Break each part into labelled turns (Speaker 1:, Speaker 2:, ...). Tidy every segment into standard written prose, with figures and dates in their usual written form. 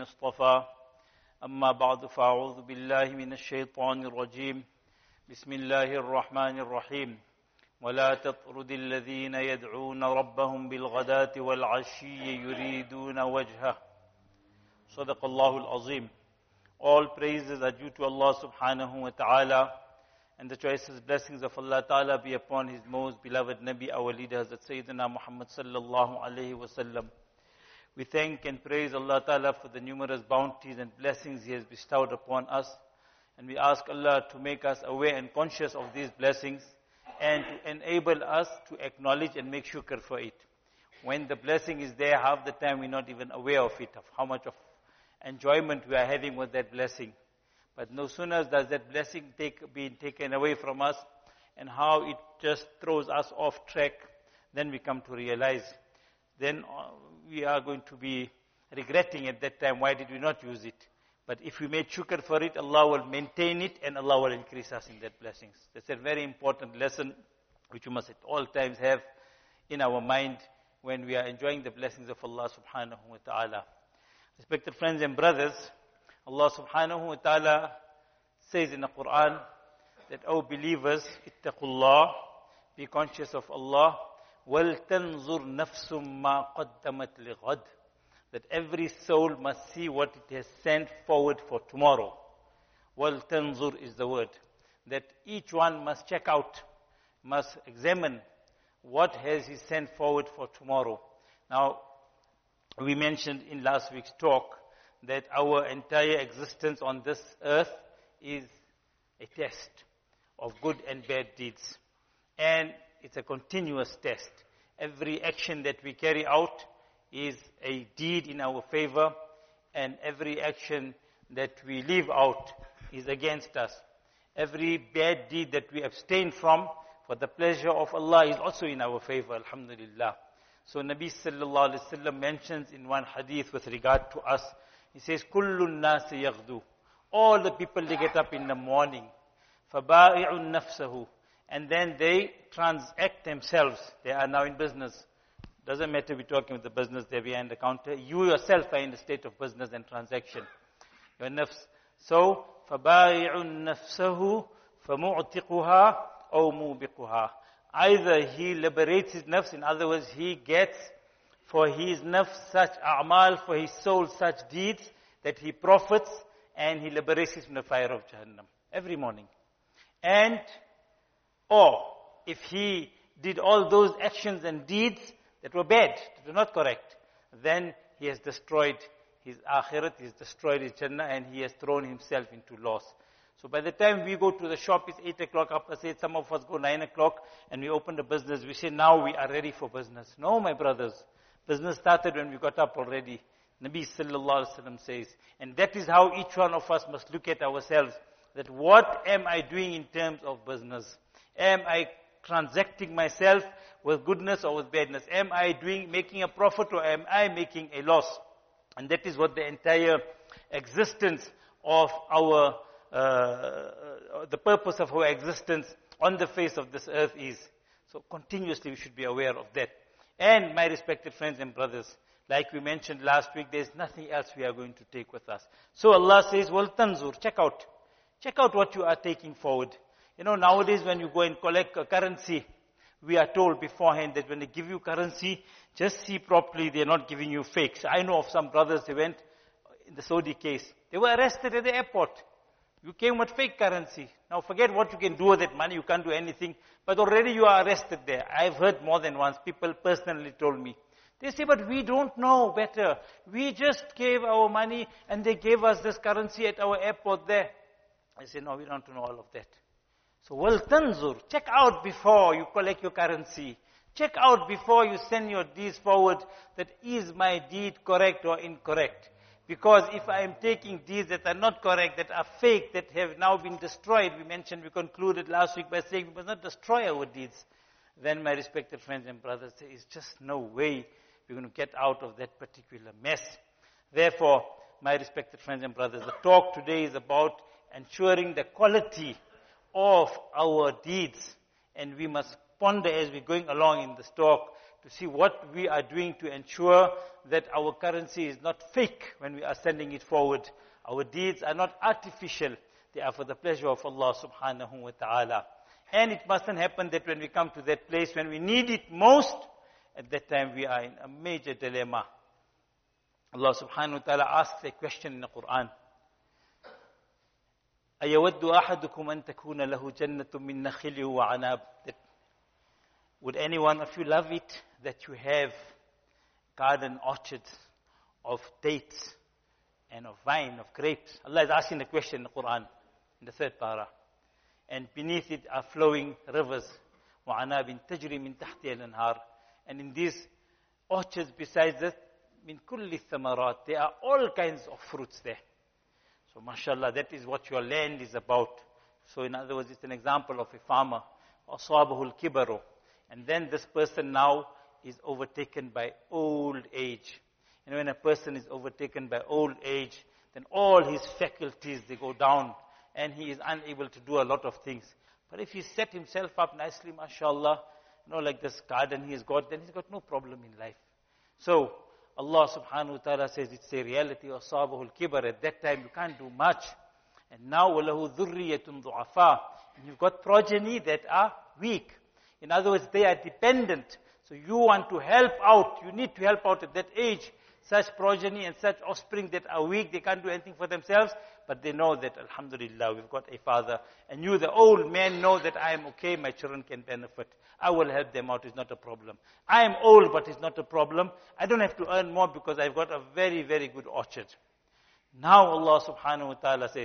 Speaker 1: اصطفى أما بعد فأعوذ بالله من الشيطان الرجيم بسم الله الرحمن الرحيم ولا تطرد الذين يدعون ربهم بالغداة والعشي يريدون وجهه صدق الله العظيم. All praises are due to Allah subhanahu wa ta'ala, and the choicest blessings of Allah ta'ala be upon His most beloved Nabi, our leader, Hazrat Sayyidina Muhammad sallallahu alayhi wa sallam. We thank and praise Allah ta'ala for the numerous bounties and blessings He has bestowed upon us, and we ask Allah to make us aware and conscious of these blessings and to enable us to acknowledge and make shukr for it. When the blessing is there, half the time we're not even aware of it, of how much of enjoyment we are having with that blessing. But no sooner does that blessing be taken away from us and how it just throws us off track, then we come to realize, then we are going to be regretting at that time, why did we not use it? But if we made shukr for it, Allah will maintain it and Allah will increase us in that blessings. That's a very important lesson which we must at all times have in our mind when we are enjoying the blessings of Allah subhanahu wa ta'ala. Respected friends and brothers, Allah subhanahu wa ta'ala says in the Quran that, O believers, ittaqullah, be conscious of Allah, وَلْتَنْظُرْ نَفْسٌ مَا قَدَّمَتْ لِغَدْ, that every soul must see what it has sent forward for tomorrow. وَلْتَنْظُرْ is the word. That each one must check out, must examine what has he sent forward for tomorrow. Now, we mentioned in last week's talk that our entire existence on this earth is a test of good and bad deeds. And it's a continuous test. Every action that we carry out is a deed in our favor, and every action that we leave out is against us. Every bad deed that we abstain from for the pleasure of Allah is also in our favor, alhamdulillah. So Nabi sallallahu alaihi wasallam mentions in one hadith with regard to us, he says, Kullun nasi yaghdu. All the people, they get up in the morning. Faba'i'un nafsahu. And then they transact themselves. They are now in business. Doesn't matter we're talking with the business there behind the counter. You yourself are in the state of business and transaction. Your nafs. So, فَبَائِعٌ نَفْسَهُ فَمُعْتِقُهَا أَوْ مُوبِقُهَا. Either he liberates his nafs, in other words, he gets for his nafs such a'mal, for his soul such deeds, that he profits and he liberates it from the fire of Jahannam. Every morning. And, or, if he did all those actions and deeds that were bad, that were not correct, then he has destroyed his akhirat, he has destroyed his Jannah, and he has thrown himself into loss. So by the time we go to the shop, it's 8 o'clock, after say some of us go 9 o'clock, and we open the business, we say now we are ready for business. No, my brothers, business started when we got up already. Nabi sallallahu alaihi wasallam says, and that is how each one of us must look at ourselves, that what am I doing in terms of business? Am I transacting myself with goodness or with badness? Am I making a profit or am I making a loss? And that is what the entire existence of our, the purpose of our existence on the face of this earth is. So continuously we should be aware of that. And my respected friends and brothers, like we mentioned last week, there is nothing else we are going to take with us. So Allah says, وَلْتَنْظُرْ, check out. Check out what you are taking forward. You know, nowadays when you go and collect a currency, we are told beforehand that when they give you currency, just see properly, they're not giving you fakes. I know of some brothers, they went, in the Saudi case, they were arrested at the airport. You came with fake currency. Now forget what you can do with that money, you can't do anything. But already you are arrested there. I've heard more than once, people personally told me. They say, but we don't know better. We just gave our money and they gave us this currency at our airport there. I say, no, we don't know all of that. So, وَلْتَنْظُرْ, check out before you collect your currency. Check out before you send your deeds forward, that is my deed correct or incorrect. Because if I am taking deeds that are not correct, that are fake, that have now been destroyed, we concluded last week by saying we must not destroy our deeds, then my respected friends and brothers, there is just no way we're going to get out of that particular mess. Therefore, my respected friends and brothers, the talk today is about ensuring the quality of our deeds, and we must ponder as we're going along in this talk to see what we are doing to ensure that our currency is not fake when we are sending it forward. Our deeds are not artificial. They are for the pleasure of Allah subhanahu wa ta'ala. And it mustn't happen that when we come to that place, when we need it most, at that time we are in a major dilemma. Allah subhanahu wa ta'ala asks a question in the Quran. أَيَوَدُّ أَحَدُكُمْ أَن تَكُونَ لَهُ جَنَّةٌ مِّن نَخِلٍ وَعَنَابٍ. Would any one of you love it that you have garden orchards of dates and of wine, of grapes? Allah is asking the question in the Quran, in the third parah. And beneath it are flowing rivers. وَعَنَابٍ تَجْرِي مِن تَحْتِهَا الْأَنْهَارُ. And in these orchards besides that, مِن كُلِّ الثَّمَرَاتِ, there are all kinds of fruits there. So mashallah, that is what your land is about. So in other words, it's an example of a farmer. أَصَابَهُ الْكِبَرُ. And then this person now is overtaken by old age. And when a person is overtaken by old age, then all his faculties, they go down. And he is unable to do a lot of things. But if he set himself up nicely, mashallah, like this garden he has got, then he's got no problem in life. So, Allah subhanahu wa ta'ala says it's a reality of أَصَابَهُ الْكِبَرُ. At that time you can't do much. And now وَلَهُ ذُرِّيَّةٌ ضُعَفَاءٌ. And you've got progeny that are weak. In other words, they are dependent. So you want to help out. You need to help out at that age. Such progeny and such offspring that are weak, they can't do anything for themselves. But they know that, alhamdulillah, we've got a father. And you, the old man, know that I am okay, my children can benefit. I will help them out, it's not a problem. I am old, but it's not a problem. I don't have to earn more because I've got a very, very good orchard. Now Allah subhanahu wa ta'ala says,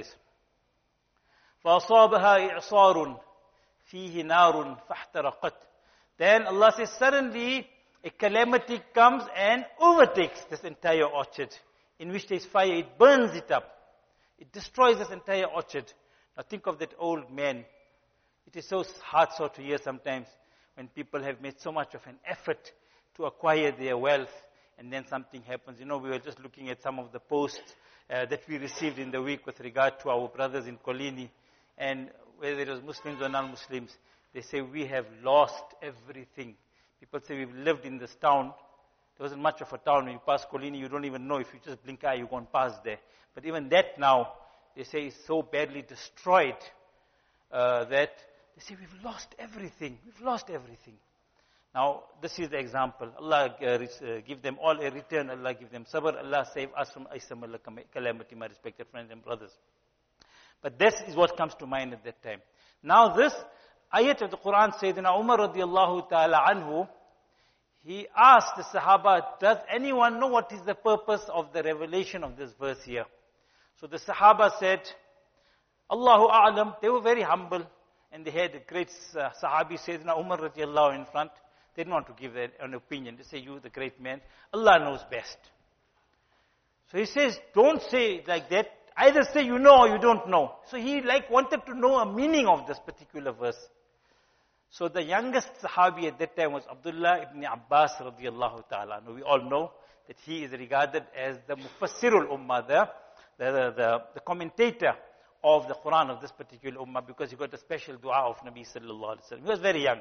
Speaker 1: فَأَصَابَهَا إِعْصَارٌ فِيهِ نَارٌ فَاحْتَرَقَتْ. Then Allah says, suddenly a calamity comes and overtakes this entire orchard, in which there is fire. It burns it up. It destroys this entire orchard. Now think of that old man. It is so hard to hear sometimes when people have made so much of an effort to acquire their wealth, and then something happens. We were just looking at some of the posts that we received in the week with regard to our brothers in Kolini, and whether it was Muslims or non-Muslims, they say we have lost everything. People say we've lived in this town. There wasn't much of a town. When you pass Kolini, you don't even know. If you just blink eye, you won't pass there. But even that now, they say is so badly destroyed that they say we've lost everything. We've lost everything. Now, this is the example. Allah give them all a return. Allah give them sabr. Allah save us from Aysam calamity, my respected friends and brothers. But this is what comes to mind at that time. Now this ayat of the Quran, Sayyidina Umar radiallahu ta'ala anhu, he asked the Sahaba, does anyone know what is the purpose of the revelation of this verse here? So the Sahaba said, Allahu A'lam. They were very humble. And they had a great Sahabi, Sayyidina Umar radiallahu in front. They didn't want to give an opinion. They say, you the great man, Allah knows best. So he says, don't say like that. Either say you know or you don't know. So he wanted to know a meaning of this particular verse. So the youngest Sahabi at that time was Abdullah ibn Abbas radiallahu ta'ala. Now we all know that he is regarded as the Mufassirul Ummah, the commentator of the Quran of this particular Ummah, because he got a special dua of Nabi sallallahu alaihi wasallam. He was very young.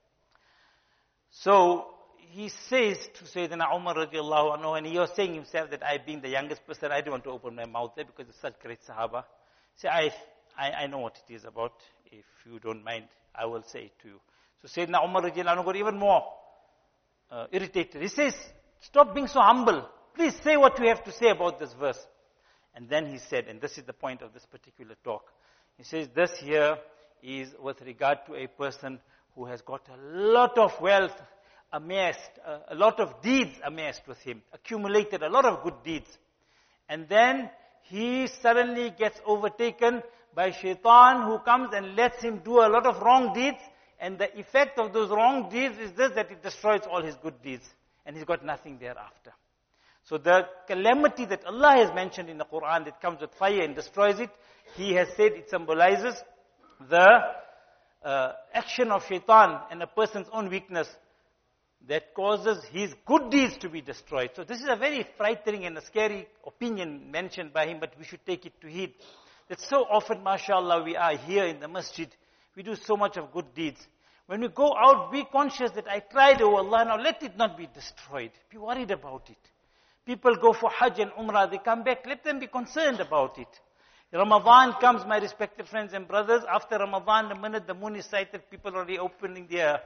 Speaker 1: So he says to Sayyidina Umar radiallahu anhu, and he was saying himself that I being the youngest person, I don't want to open my mouth there because it's such great Sahaba. Say, I know what it is about. If you don't mind, I will say it to you. So Sayyidina Umar radiallahu anhu got even more irritated. He says, stop being so humble. Please say what you have to say about this verse. And then he said, and this is the point of this particular talk. He says, this here is with regard to a person who has got a lot of wealth amassed, a lot of deeds amassed with him, accumulated a lot of good deeds. And then he suddenly gets overtaken by shaitan, who comes and lets him do a lot of wrong deeds. And the effect of those wrong deeds is this, that it destroys all his good deeds. And he's got nothing thereafter. So the calamity that Allah has mentioned in the Quran that comes with fire and destroys it, He has said it symbolizes the action of shaitan and a person's own weakness that causes his good deeds to be destroyed. So this is a very frightening and a scary opinion mentioned by him, but we should take it to heed. That so often, mashallah, we are here in the masjid. We do so much of good deeds. When we go out, be conscious that I tried, oh Allah, now let it not be destroyed. Be worried about it. People go for Hajj and Umrah, they come back, let them be concerned about it. Ramadan comes, my respected friends and brothers. After Ramadan, the minute the moon is sighted, people are already opening their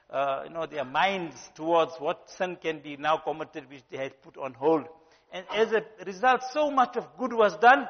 Speaker 1: minds towards what sin can be now committed, which they had put on hold. And as a result, so much of good was done.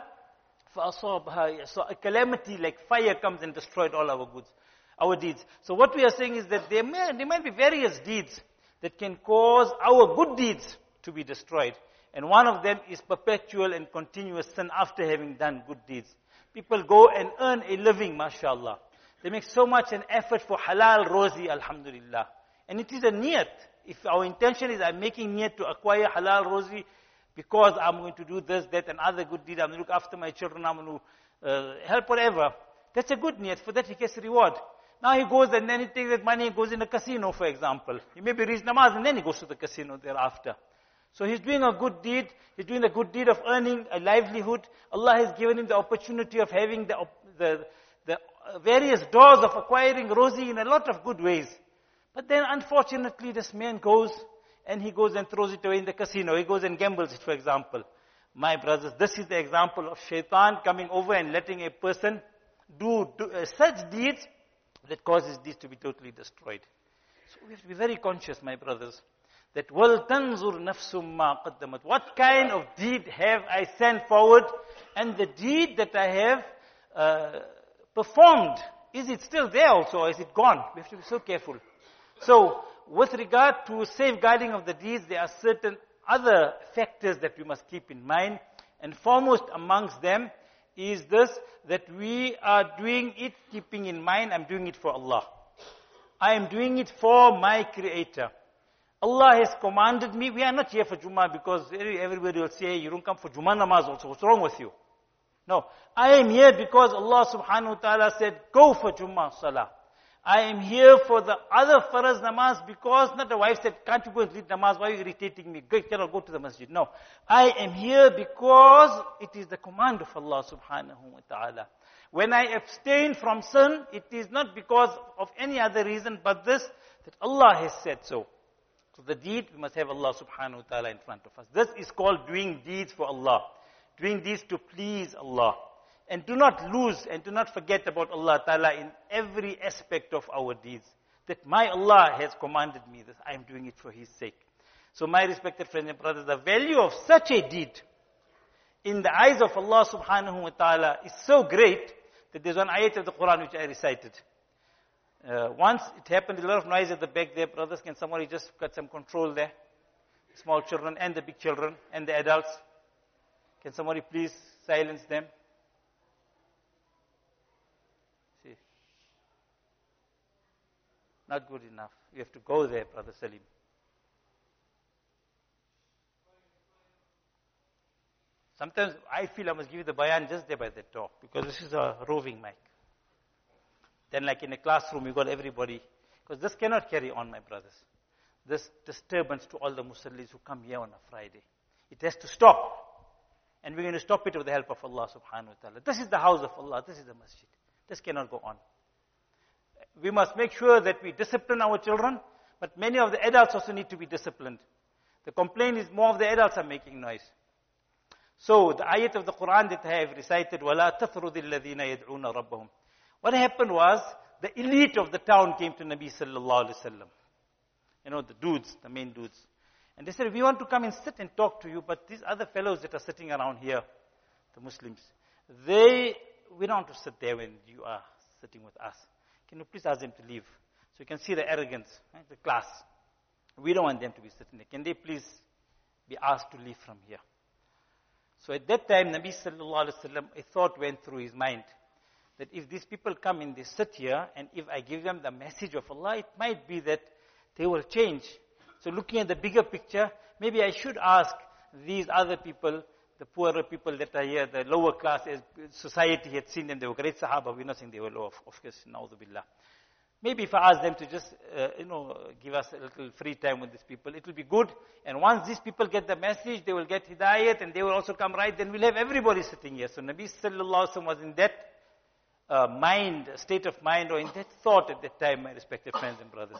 Speaker 1: So a calamity like fire comes and destroyed all our deeds. So what we are saying is that there might be various deeds that can cause our good deeds to be destroyed. And one of them is perpetual and continuous sin after having done good deeds. People go and earn a living, mashallah. They make so much an effort for halal rozi, alhamdulillah. And it is a niyat. If our intention is I'm making niyat to acquire halal rozi because I'm going to do this, that and other good deeds, I'm going to look after my children, I'm going to help whatever. That's a good niyat. For that he gets reward. Now he goes and then he takes that money and goes in a casino, for example. He maybe reads namaz and then he goes to the casino thereafter. So he's doing a good deed. He's doing the good deed of earning a livelihood. Allah has given him the opportunity of having the various doors of acquiring rozi in a lot of good ways. But then unfortunately this man goes and he goes and throws it away in the casino. He goes and gambles it, for example. My brothers, this is the example of shaitan coming over and letting a person do such deeds that causes these to be totally destroyed. So we have to be very conscious, my brothers, that وَلْتَنْظُرْ نَفْسٌ مَا قَدَّمَتْ. What kind of deed have I sent forward? And the deed that I have performed, is it still there also or is it gone? We have to be so careful. So, with regard to safeguarding of the deeds, there are certain other factors that we must keep in mind. And foremost amongst them is this, that we are doing it keeping in mind, I'm doing it for Allah. I am doing it for my Creator. Allah has commanded me. We are not here for Jummah because everybody will say, you don't come for Jummah namaz also. What's wrong with you? No. I am here because Allah subhanahu wa ta'ala said, go for Jummah salah. I am here for the other faraz namaz because not the wife said, can't you go and read namaz? Why are you irritating me? Cannot go to the masjid. No. I am here because it is the command of Allah subhanahu wa ta'ala. When I abstain from sin, it is not because of any other reason but this, that Allah has said so. So the deed, we must have Allah subhanahu wa ta'ala in front of us. This is called doing deeds for Allah. Doing deeds to please Allah. And do not lose and do not forget about Allah ta'ala in every aspect of our deeds. That my Allah has commanded me this. I am doing it for His sake. So my respected friends and brothers, the value of such a deed in the eyes of Allah subhanahu wa ta'ala is so great that there's one ayat of the Quran which I recited. Once it happened, a lot of noise at the back there, brothers. Can somebody just cut some control there? Small children and the big children and the adults. Can somebody please silence them? See. Not good enough. You have to go there, Brother Salim. Sometimes I feel I must give you the bayan just there by that door because this is a roving mic. Then like in a classroom, you got everybody. Because this cannot carry on, my brothers. This disturbance to all the Muslims who come here on a Friday. It has to stop. And we're going to stop it with the help of Allah subhanahu wa ta'ala. This is the house of Allah. This is the masjid. This cannot go on. We must make sure that we discipline our children. But many of the adults also need to be disciplined. The complaint is more of the adults are making noise. So the ayat of the Quran that I have recited, وَلَا تَثْرُدِ الَّذِينَ يَدْعُونَ رَبَّهُمْ. What happened was, the elite of the town came to Nabi sallallahu alaihi wasallam. You know, the dudes, the main dudes. And they said, we want to come and sit and talk to you, but these other fellows that are sitting around here, the Muslims, we don't want to sit there when you are sitting with us. Can you please ask them to leave? So you can see the arrogance, right? The class. We don't want them to be sitting there. Can they please be asked to leave from here? So at that time, Nabi sallallahu alaihi wasallam, a thought went through his mind. That if these people come and they sit here, and if I give them the message of Allah, it might be that they will change. So looking at the bigger picture, maybe I should ask these other people, the poorer people that are here, the lower class, as society had seen them, they were great Sahaba, we're not saying they were low, of course, na'udhu billah. Maybe if I ask them to just, give us a little free time with these people, it will be good. And once these people get the message, they will get hidayat, and they will also come right, then we'll have everybody sitting here. So Nabi sallallahu alaihi wasallam was in that mind, state of mind, or in that thought at that time, my respected friends and brothers.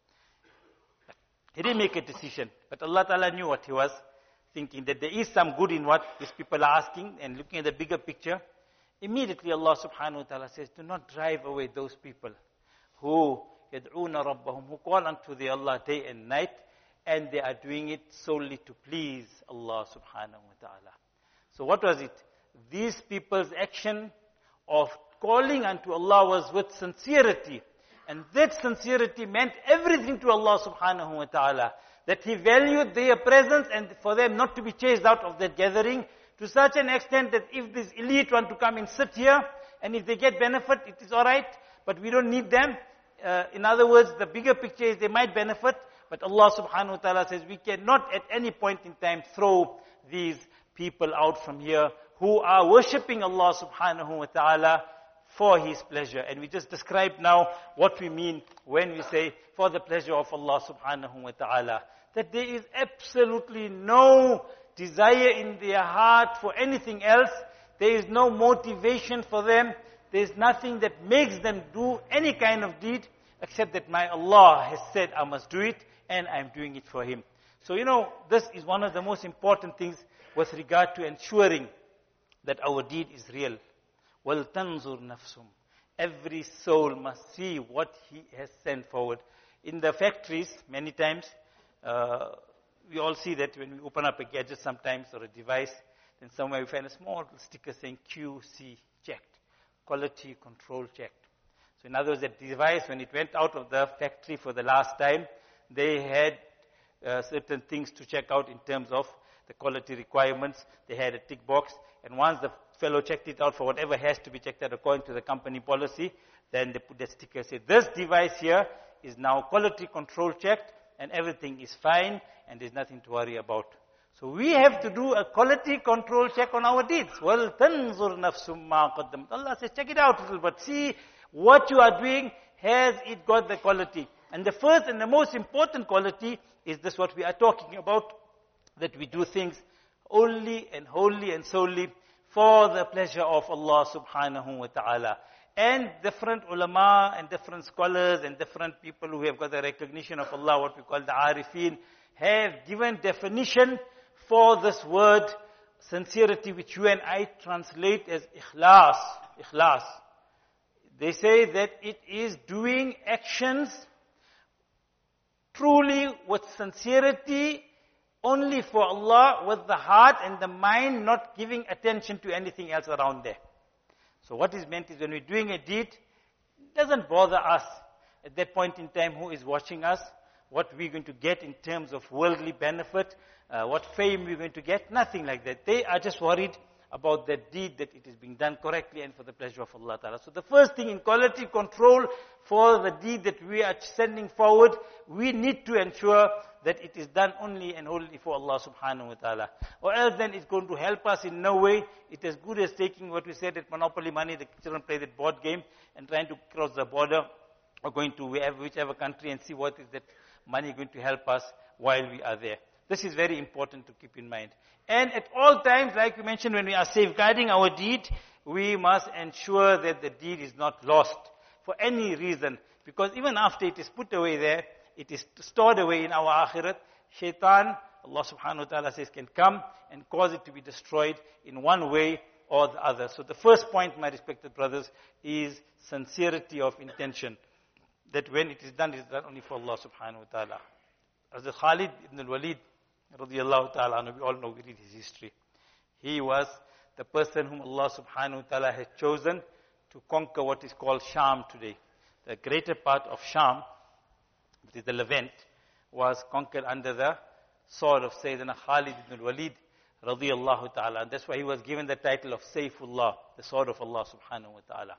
Speaker 1: He didn't make a decision, but Allah Ta'ala knew what he was thinking, that there is some good in what these people are asking, and looking at the bigger picture. Immediately Allah Subhanahu wa Ta'ala says, do not drive away those people who yad'una rabbahum, who call unto their Allah day and night, and they are doing it solely to please Allah Subhanahu wa Ta'ala. So what was it? These people's action of calling unto Allah was with sincerity. And that sincerity meant everything to Allah Subhanahu wa Ta'ala. That He valued their presence and for them not to be chased out of that gathering to such an extent that if this elite want to come and sit here, and if they get benefit, it is alright, but we don't need them. In other words, the bigger picture is they might benefit, but Allah Subhanahu wa Ta'ala says we cannot at any point in time throw these people out from here who are worshipping Allah Subhanahu wa Ta'ala for His pleasure. And we just described now what we mean when we say for the pleasure of Allah Subhanahu wa Ta'ala. That there is absolutely no desire in their heart for anything else. There is no motivation for them. There is nothing that makes them do any kind of deed except that my Allah has said I must do it and I am doing it for Him. So this is one of the most important things with regard to ensuring that our deed is real. وَلْتَنْظُرْ نَفْسُمْ. Every soul must see what he has sent forward. In the factories, many times, we all see that when we open up a gadget sometimes or a device, then somewhere we find a small sticker saying QC checked, quality control checked. So in other words, that device, when it went out of the factory for the last time, they had certain things to check out in terms of the quality requirements. They had a tick box, and once the fellow checked it out for whatever has to be checked out according to the company policy, then they put that sticker, say this device here is now quality control checked and everything is fine and there's nothing to worry about. So we have to do a quality control check on our deeds. وَلْتَنْظُرْ نَفْسٌ مَا قَدَّمَتْ. Allah says, check it out a little bit. See what you are doing, has it got the quality? And the first and the most important quality is this what we are talking about, that we do things only and wholly and solely for the pleasure of Allah Subhanahu wa Ta'ala. And different ulama and different scholars and different people who have got the recognition of Allah, what we call the arifin, have given definition for this word sincerity, which you and I translate as ikhlas. Ikhlas. They say that it is doing actions truly with sincerity, only for Allah, with the heart and the mind, not giving attention to anything else around there. So what is meant is when we're doing a deed, it doesn't bother us at that point in time who is watching us, what we're going to get in terms of worldly benefit, what fame we're going to get, nothing like that. They are just worried about that deed, that it is being done correctly and for the pleasure of Allah Ta'ala. So the first thing in quality control for the deed that we are sending forward, we need to ensure that it is done only and wholly for Allah Subhanahu wa Ta'ala. Or else then it's going to help us in no way. It is good as taking what we said at Monopoly Money, the children play that board game and trying to cross the border or going to whichever country and see what is that money going to help us while we are there. This is very important to keep in mind. And at all times, like we mentioned, when we are safeguarding our deed, we must ensure that the deed is not lost for any reason. Because even after it is put away there, it is stored away in our akhirat, shaitan, Allah Subhanahu wa Ta'ala says, can come and cause it to be destroyed in one way or the other. So the first point, my respected brothers, is sincerity of intention. That when it is done only for Allah Subhanahu wa Ta'ala. As the Khalid ibn al-Walid, radiyallahu ta'ala, we all know, we read his history. He was the person whom Allah Subhanahu wa Ta'ala has chosen to conquer what is called Sham today. The greater part of Sham, which is the Levant, was conquered under the sword of Sayyidina Khalid ibn al-Walid, radiyallahu ta'ala. And that's why he was given the title of Sayfullah, the sword of Allah Subhanahu wa Ta'ala.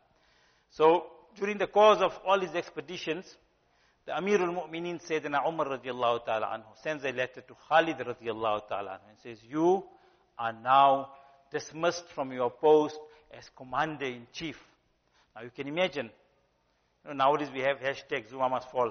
Speaker 1: So, during the course of all his expeditions, the Amirul Mu'mineen Sayyidina Umar radiyallahu ta'ala anhu sends a letter to Khalid radiyallahu ta'ala anhu and says, you are now dismissed from your post as commander-in-chief. Now you can imagine, nowadays we have hashtag Zuma must fall.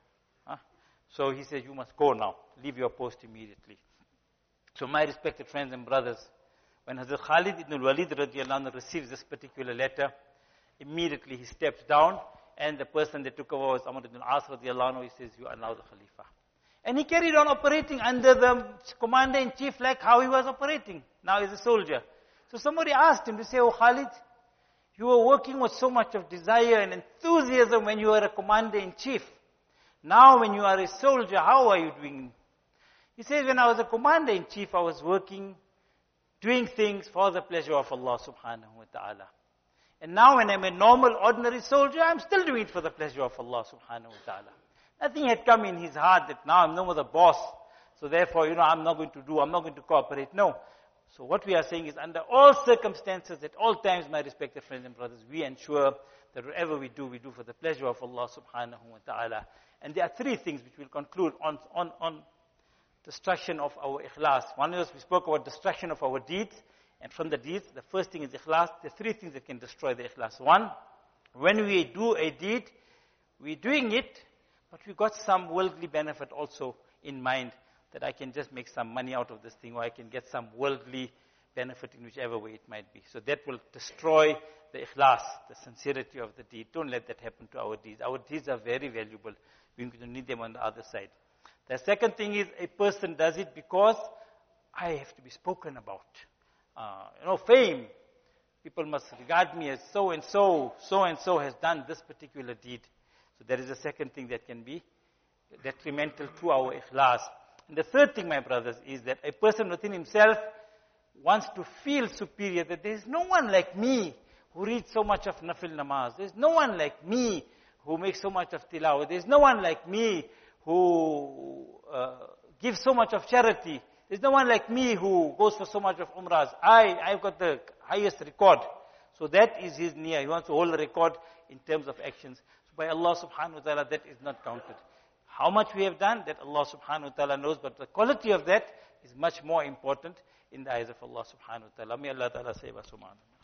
Speaker 1: So he says, you must go now, leave your post immediately. So my respected friends and brothers, when Hazrat Khalid ibn al-Walid radiyallahu anhu receives this particular letter, Immediately he steps down, and the person that took over was Amr ibn al-As radiallahu anhu. He says, you are now the Khalifa. And he carried on operating under the commander-in-chief like how he was operating. Now he's a soldier. So somebody asked him to say, oh Khalid, you were working with so much of desire and enthusiasm when you were a commander-in-chief. Now when you are a soldier, how are you doing? He says, when I was a commander-in-chief, I was working, doing things for the pleasure of Allah subhanahu wa ta'ala. And now when I'm a normal, ordinary soldier, I'm still doing it for the pleasure of Allah subhanahu wa ta'ala. Nothing had come in his heart that now I'm no more the boss. So therefore, I'm not going to cooperate. No. So what we are saying is under all circumstances, at all times, my respected friends and brothers, we ensure that whatever we do for the pleasure of Allah subhanahu wa ta'ala. And there are three things which we'll conclude on destruction of our ikhlas. One is we spoke about destruction of our deeds. And from the deeds, the first thing is ikhlas. There are three things that can destroy the ikhlas. One, when we do a deed, we're doing it, but we got some worldly benefit also in mind, that I can just make some money out of this thing, or I can get some worldly benefit in whichever way it might be. So that will destroy the ikhlas, the sincerity of the deed. Don't let that happen to our deeds. Our deeds are very valuable. We're going to need them on the other side. The second thing is a person does it because I have to be spoken about. Fame. People must regard me as so-and-so has done this particular deed. So there is a second thing that can be detrimental to our ikhlas. And the third thing, my brothers, is that a person within himself wants to feel superior, that there is no one like me who reads so much of nafil namaz. There is no one like me who makes so much of tilawah. There is no one like me who gives so much of charity. There's no one like me who goes for so much of umrahs. I've got the highest record. So that is his niyyah. He wants to hold a record in terms of actions. So by Allah subhanahu wa ta'ala, that is not counted. How much we have done, that Allah subhanahu wa ta'ala knows, but the quality of that is much more important in the eyes of Allah subhanahu wa ta'ala. May Allah ta'ala save us, subhanahu.